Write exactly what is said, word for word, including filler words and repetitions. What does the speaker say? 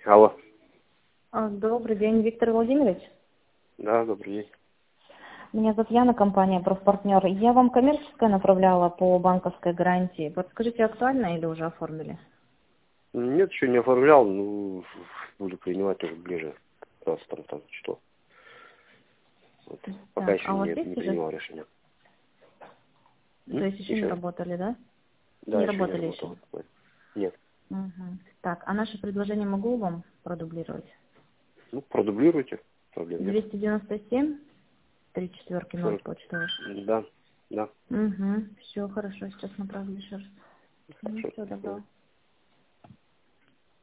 Алло. А, Добрый день, Виктор Владимирович. Да, добрый день. Меня зовут Яна, компания «Профпартнер». Я вам коммерческое направляла по банковской гарантии. Подскажите, актуально или уже оформили? Нет, еще не оформлял, ну, буду принимать уже ближе. Просто там, там что. Вот. Пока Так, еще а у вас не, есть не уже? принимал решение. То М? есть еще не Еще раз? работали, да? Да, Не еще не работали еще? работал. Нет. Угу. Так, а наше предложение могу вам продублировать? Ну, продублируйте. Проблем нет. двести девяносто семь, три четверки, ноль сорок. почта ваша. Да, да. Угу. Все, хорошо, сейчас направлю еще раз. Ну, Хорошо. все, добро.